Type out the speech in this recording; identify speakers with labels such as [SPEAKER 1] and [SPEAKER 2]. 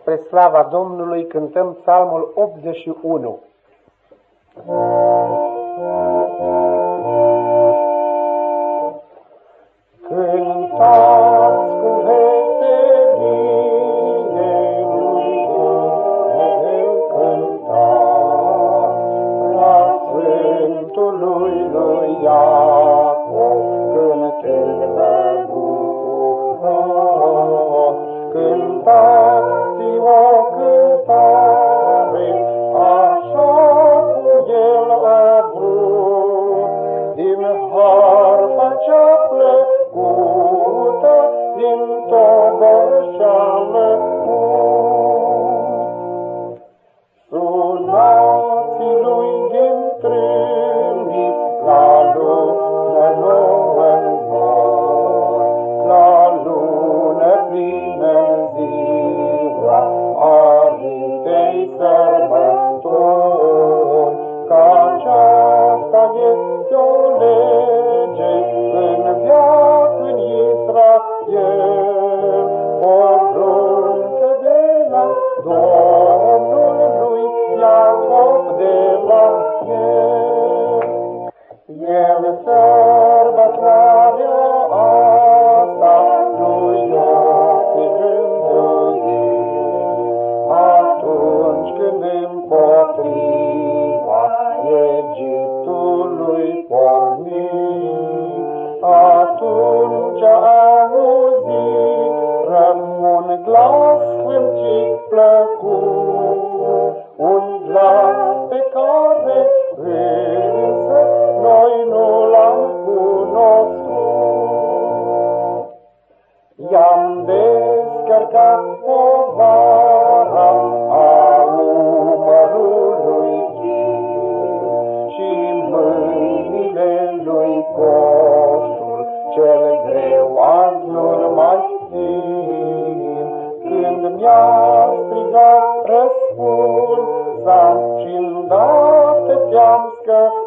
[SPEAKER 1] Spre slava Domnului cântăm psalmul 81. Cântați cu veselie lui Dumnezeu, cântați la Sfântului lui Iacov, cântând-vă bucuros, cântați-o cântare, așa cum el a vrut, din harfa cea plăcută, din toboșeală put. Sunați lui din trâmbiți, la lună nouă în zbor, la lună plină în ziua aritei sărbători, că aceasta este o lege în veac în Israel, o bruncă de la Domnul lui Iacov de la el. El sărbătoarea asta lui Iosif rânduit, atunci când împotriva Egiptului porni, atunci auzirăm un glas sfânt și plăcut, un glas pe care însă noi nu l-am cunoscut. I-am descărcat povara a umărului și mâinile lui coșul cel greu azi nu-l mai țin. Când mi-a strigat răspuns, și-ndată te-am scăpat.